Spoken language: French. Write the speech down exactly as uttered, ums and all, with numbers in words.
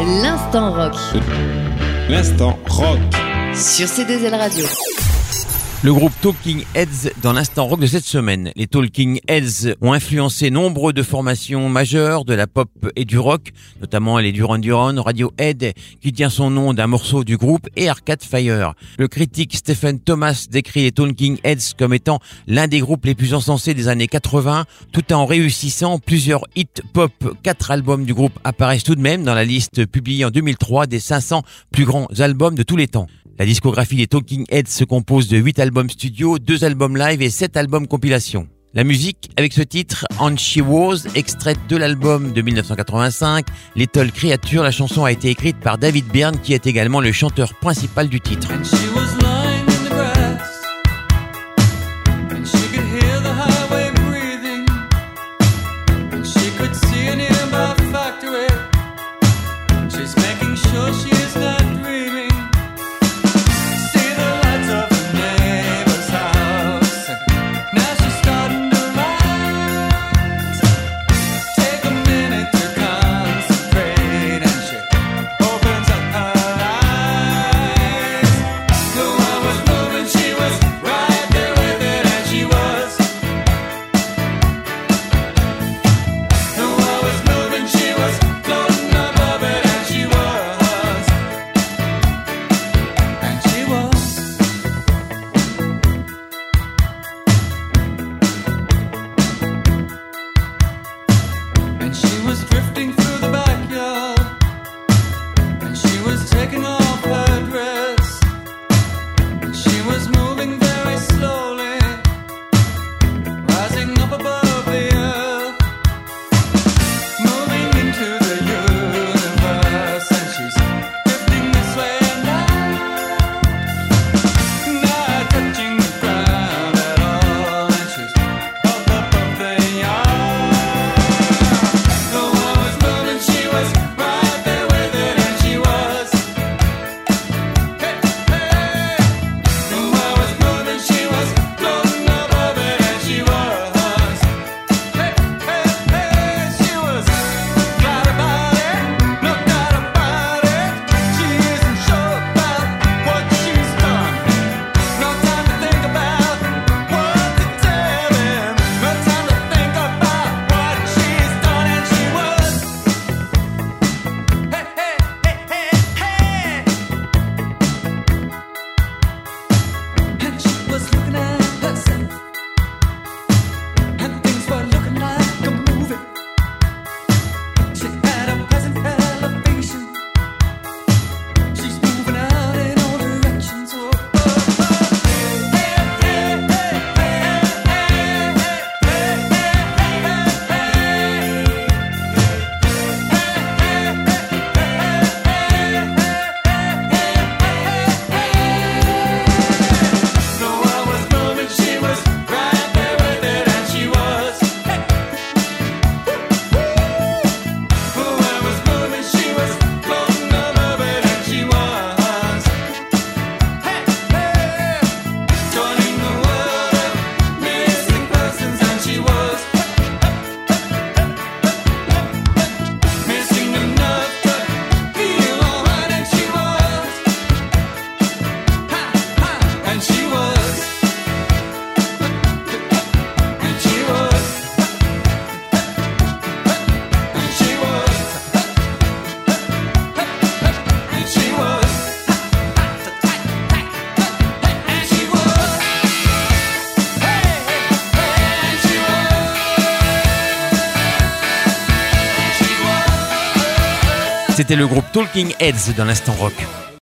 L'instant rock. L'instant rock. Sur C deux L Radio. Le groupe Talking Heads dans l'instant rock de cette semaine. Les Talking Heads ont influencé nombre de formations majeures de la pop et du rock, notamment les Duran Duran, Radiohead, qui tient son nom d'un morceau du groupe, et Arcade Fire. Le critique Stephen Thomas décrit les Talking Heads comme étant l'un des groupes les plus encensés des années quatre-vingts, tout en réussissant plusieurs hits pop. Quatre albums du groupe apparaissent tout de même dans la liste publiée en deux mille trois des cinq cents plus grands albums de tous les temps. La discographie des Talking Heads se compose de huit albums studio, deux albums live et sept albums compilation. La musique avec ce titre, And She Was, extraite de l'album de dix-neuf cent quatre-vingt-cinq, Little Creature. La chanson a été écrite par David Byrne, qui est également le chanteur principal du titre. C'était le groupe Talking Heads dans l'instant rock.